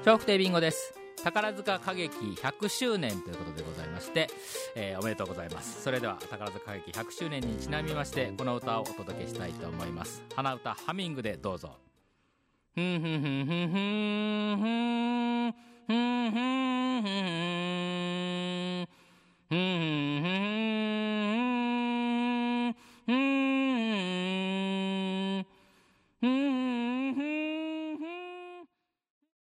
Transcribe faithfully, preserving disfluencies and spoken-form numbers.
笑福亭ビンゴです。宝塚歌劇ひゃくしゅうねんということでございまして、えー、おめでとうございます。それでは宝塚歌劇ひゃくしゅうねんにちなみまして、この歌をお届けしたいと思います。鼻歌ハミングでどうぞ。ふんふんふんふんふんふん